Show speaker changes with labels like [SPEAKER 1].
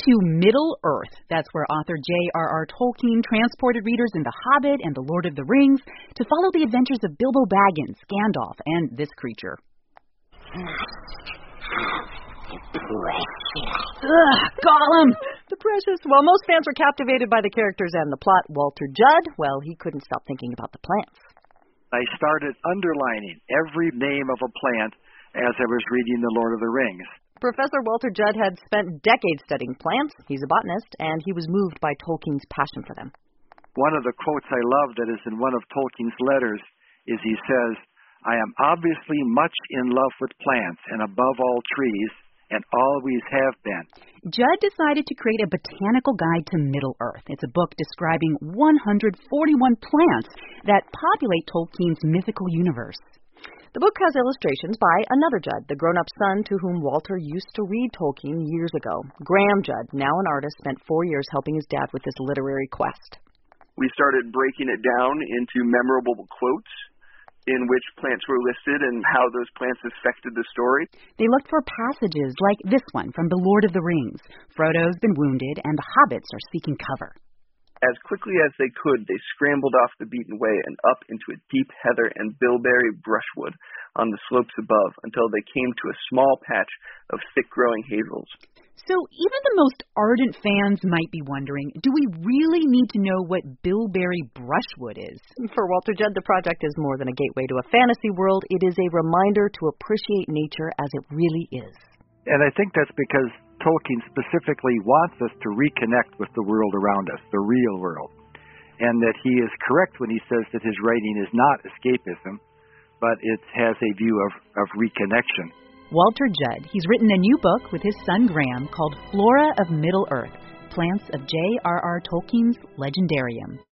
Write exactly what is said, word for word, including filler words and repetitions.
[SPEAKER 1] to Middle-earth. That's where author J R R Tolkien transported readers in The Hobbit and The Lord of the Rings to follow the adventures of Bilbo Baggins, Gandalf, and this creature.
[SPEAKER 2] Ugh, Gollum! The precious. While most fans were captivated by the characters and the plot, Walter Judd, well, he couldn't stop thinking about the plants.
[SPEAKER 3] I started underlining every name of a plant as I was reading The Lord of the Rings.
[SPEAKER 2] Professor Walter Judd had spent decades studying plants. He's a botanist, and he was moved by Tolkien's passion for them.
[SPEAKER 3] One of the quotes I love that is in one of Tolkien's letters is he says, "I am obviously much in love with plants and above all trees, and always have been."
[SPEAKER 1] Judd decided to create a botanical guide to Middle-earth. It's a book describing one hundred forty-one plants that populate Tolkien's mythical universe.
[SPEAKER 2] The book has illustrations by another Judd, the grown-up son to whom Walter used to read Tolkien years ago. Graham Judd, now an artist, spent four years helping his dad with this literary quest.
[SPEAKER 4] We started breaking it down into memorable quotes in which plants were listed and how those plants affected the story.
[SPEAKER 1] They looked for passages like this one from The Lord of the Rings. Frodo's been wounded and the hobbits are seeking cover.
[SPEAKER 4] As quickly as they could, they scrambled off the beaten way and up into a deep heather and bilberry brushwood on the slopes above until they came to a small patch of thick-growing hazels.
[SPEAKER 1] So even the most ardent fans might be wondering, do we really need to know what bilberry brushwood is?
[SPEAKER 2] For Walter Judd, the project is more than a gateway to a fantasy world. It is a reminder to appreciate nature as it really is.
[SPEAKER 3] And I think that's because Tolkien specifically wants us to reconnect with the world around us, the real world. And that he is correct when he says that his writing is not escapism, but it has a view of, of reconnection.
[SPEAKER 1] Walter Judd, he's written a new book with his son Graham called Flora of Middle-earth, Plants of J R R Tolkien's Legendarium.